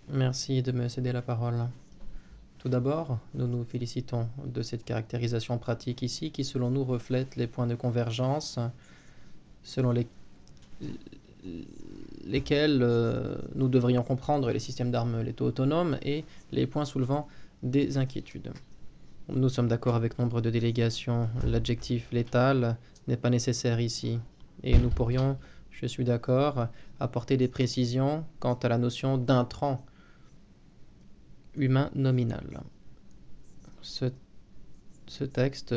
Merci de me céder la parole. Tout d'abord, nous nous félicitons de cette caractérisation pratique ici qui, selon nous, reflète les points de convergence selon lesquels nous devrions comprendre les systèmes d'armes létaux autonomes et les points soulevant des inquiétudes. Nous sommes d'accord avec nombre de délégations. L'adjectif létal n'est pas nécessaire ici. Et nous pourrions, je suis d'accord, apporter des précisions quant à la notion d'intrant humain nominal. Ce texte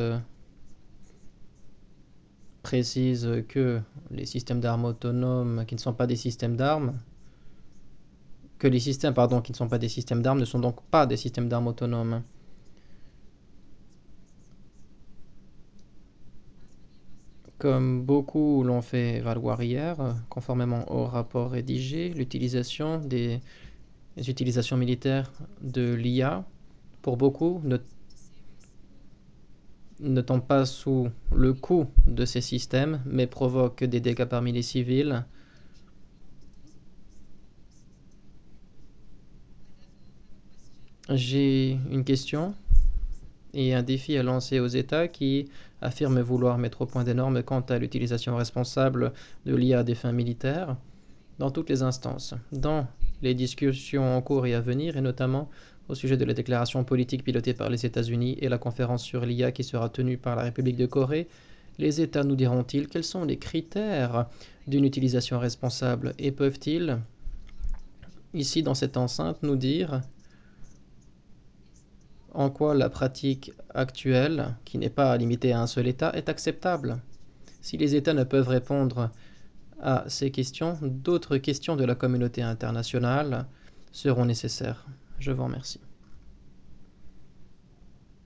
précise que les systèmes d'armes autonomes qui ne sont pas des systèmes d'armes, que les systèmes qui ne sont pas des systèmes d'armes ne sont donc pas des systèmes d'armes autonomes. Comme beaucoup l'ont fait valoir hier, conformément au rapport rédigé, l'utilisation des utilisations militaires de l'IA, pour beaucoup, ne tombe pas sous le coup de ces systèmes, mais provoque des dégâts parmi les civils. J'ai une question et un défi à lancer aux États qui affirment vouloir mettre au point des normes quant à l'utilisation responsable de l'IA à des fins militaires dans toutes les instances. Dans les discussions en cours et à venir, et notamment au sujet de la déclaration politique pilotée par les États-Unis et la conférence sur l'IA qui sera tenue par la République de Corée, les États nous diront-ils quels sont les critères d'une utilisation responsable et peuvent-ils, ici dans cette enceinte, nous dire en quoi la pratique actuelle, qui n'est pas limitée à un seul État, est acceptable. Si les États ne peuvent répondre à ces questions, d'autres questions de la communauté internationale seront nécessaires. Je vous remercie.